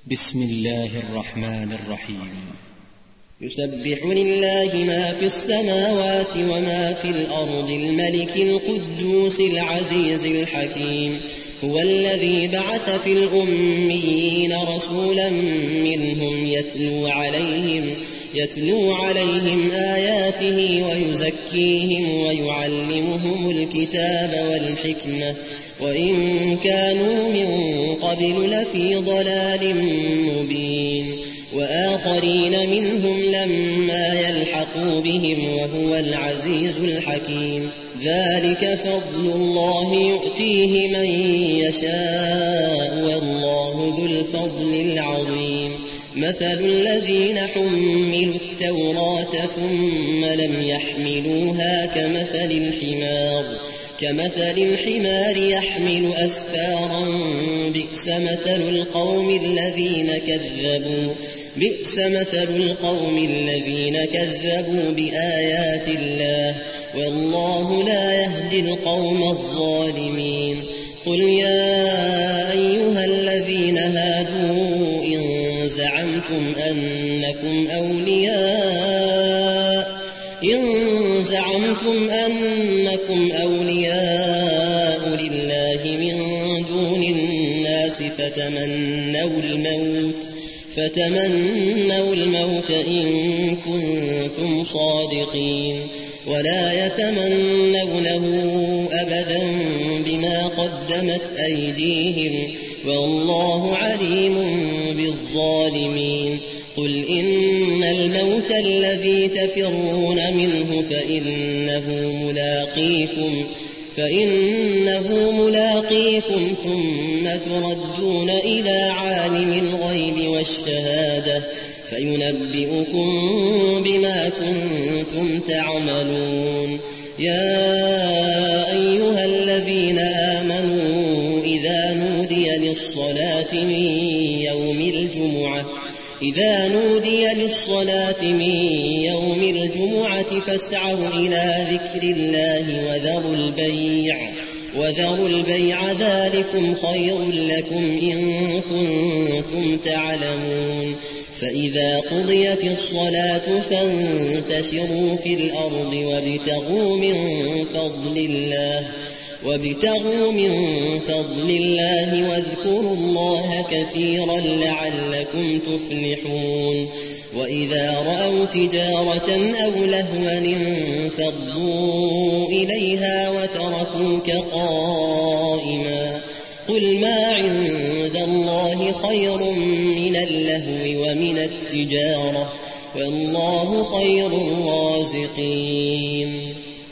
بسم الله الرحمن الرحيم. يسبح لله ما في السماوات وما في الأرض الملك القدوس العزيز الحكيم. هو الذي بعث في الأميين رسولا منهم يتلو عليهم آياته ويزكيهم ويعلمهم الكتاب والحكمة وإن كانوا من قبل لفي ضلال مبين. وآخرين منهم لما يلحقوا بهم وهو العزيز الحكيم. ذلك فضل الله يؤتيه من يشاء والله ذو الفضل العظيم. مثل الذين حملوا التوراة ثم لم يحملوها كمثل الحمار يحمل أسفارا بئس مثل القوم الذين كذبوا بآيات الله والله لا يهدي القوم الظالمين. قل يا أيها الذين هادوا إن زعمتم أنكم أولياء لله من دون الناس فتمنوا الموت إن كنتم صادقين ولا يتمنونه أبدا بما قدمت أيديهم والله عليم بالظالمين. قل إن الموت الذي تفرون منه فإنه ملاقيكم ثم تردون إلى عالم الغيب والشهادة فينبئكم بما كنتم تعملون. يا أيها الذين آمنوا إذا نودي للصلاة من يوم الجمعة فاسعوا إلى ذكر الله وذروا البيع ذلكم خير لكم إن كنتم تعلمون. فإذا قضيت الصلاة فانتشروا في الأرض وابتغوا من فضل الله واذكروا الله كثيرا لعلكم تفلحون. وإذا رأوا تجارة أو لهوا انفضوا إليها وتركوك قائما. قل ما عند الله خير من اللهو ومن التجارة والله خير الرازقين.